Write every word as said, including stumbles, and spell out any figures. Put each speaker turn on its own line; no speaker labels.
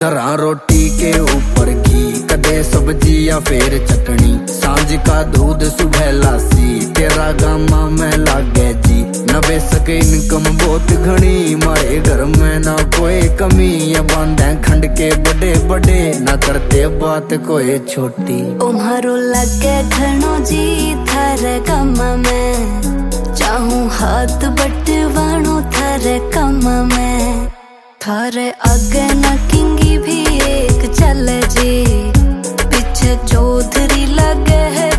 धरा रोटी के ऊपर घी, कदे सब्जी या फिर चटनी, सांझ का दूध सुबह लासी, तेरा गामा में लागे जी। न बेसक इनकम बहुत घनी, मारे घर में ना कोई कमी, ये बांधे खंड के बड़े बड़े, ना करते बात कोई छोटी।
उम्हारो लगे घणो जी थारे गामा में, चाहूं हाथ बटवाणो थारे कामा में। थारे आगे ना किंगी भी एक चले जी, पीछे चौधरी लगे है